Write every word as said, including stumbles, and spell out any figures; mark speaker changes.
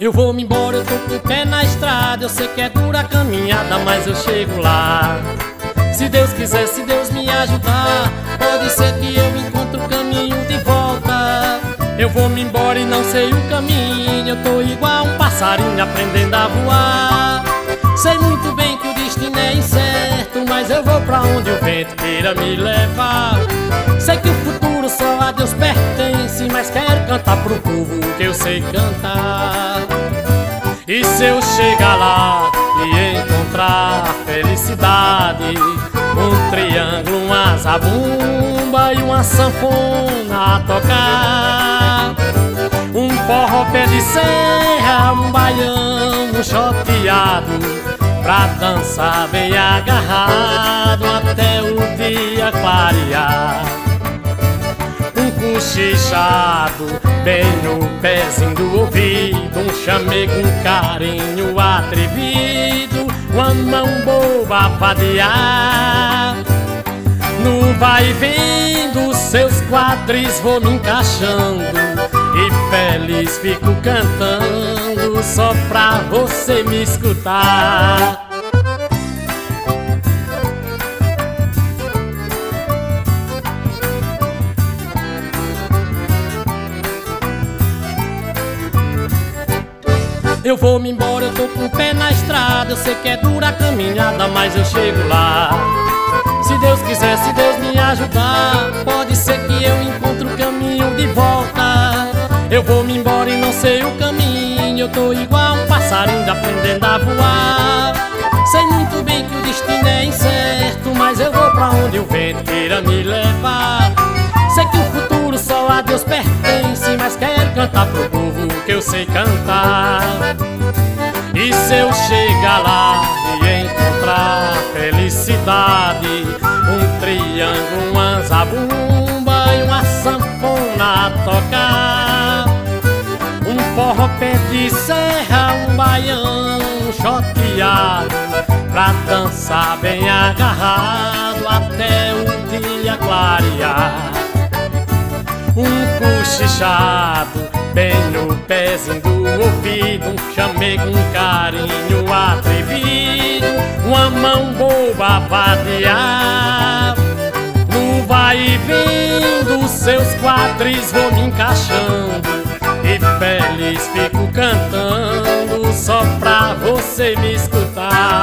Speaker 1: Eu vou me embora, eu tô com o pé na estrada. Eu sei que é dura a caminhada, mas eu chego lá. Se Deus quiser, se Deus me ajudar, pode ser que eu encontre o caminho de volta. Eu vou me embora e não sei o caminho. Eu tô igual um passarinho aprendendo a voar. Sei muito bem que o destino é incerto, mas eu vou pra onde o vento queira me levar. Sei que o futuro só a Deus pertence, mas quero cantar pro povo que eu sei cantar. E se eu chegar lá e encontrar a felicidade, um triângulo, uma zabumba e uma sanfona a tocar, um forró pé de serra, um baião, um choteado, pra dançar bem agarrado até o dia clarear. Um cochichado bem no pezinho do ouvido, um chamego, um carinho atrevido, uma mão boba a vadear. No vai e vem dos seus quadris vou me encaixando e feliz fico cantando só pra você me escutar. Eu vou me embora, eu tô com o pé na estrada. Eu sei que é dura a caminhada, mas eu chego lá. Se Deus quiser, se Deus me ajudar, pode ser que eu encontre o caminho de volta. Eu vou me embora e não sei o caminho. Eu tô igual um passarinho aprendendo a voar. Sei muito bem que o destino é incerto, mas eu vou pra onde o vento queira me levar. Sei que o futuro só a Deus pertence, mas quero cantar pro povo que eu sei cantar. E se eu chegar lá e encontrar a felicidade, um triângulo, uma zabumba e uma sanfona a tocar, um forró pé de serra, um baião, um choteado, pra dançar bem agarrado até o dia clarear. Um cochichado bem no pezinho do ouvido, um chamego, um carinho atrevido, uma mão boba a vadear. No vai e vem dos seus quadris vou me encaixando e feliz fico cantando só pra você me escutar.